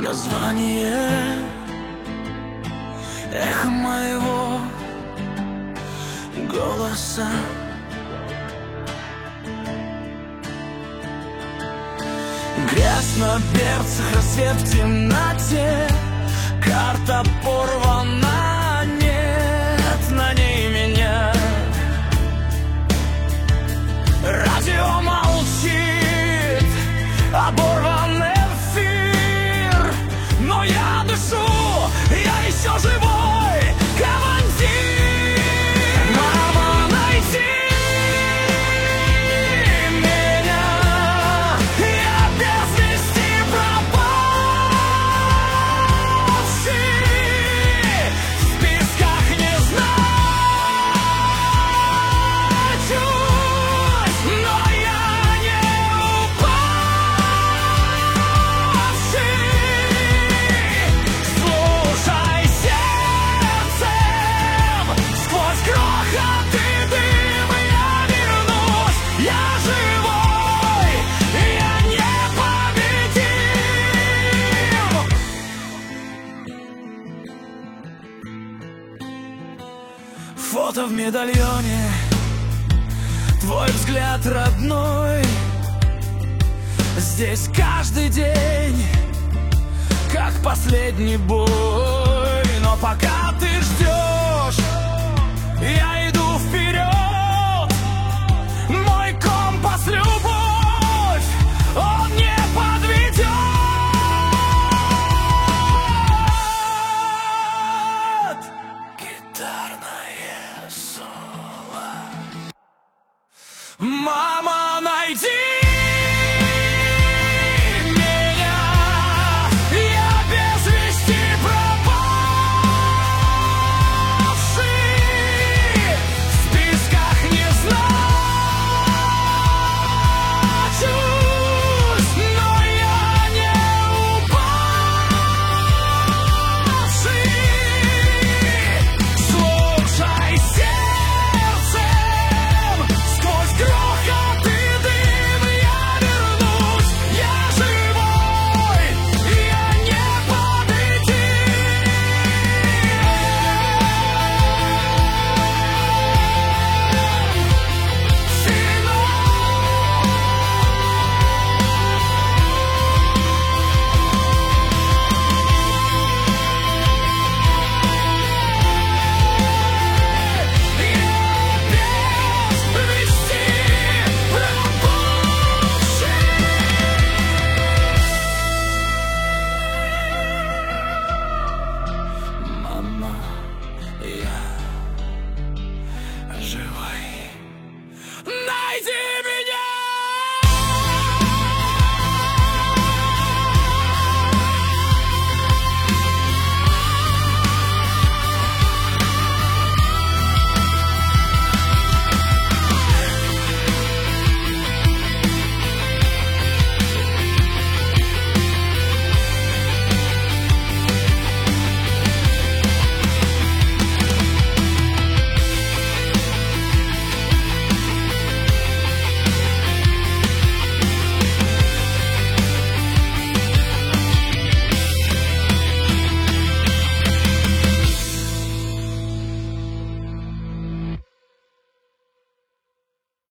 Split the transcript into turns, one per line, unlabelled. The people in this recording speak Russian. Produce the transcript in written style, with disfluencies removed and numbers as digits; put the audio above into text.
название, эхо моего голоса. Грязь на берцах, рассвет в темноте, карта порвана, нет на ней меня. Радио молчит, оборван эфир, но я дышу, я еще живой командир. Мама, найди меня, я без вести пропавший, в списках не значусь, но я не упавший. Слушай сердцем, сквозь грохот и дым я вернусь. Я живой, я непобедим. Фото в медальоне, твой взгляд родной. Здесь каждый день как последний бой.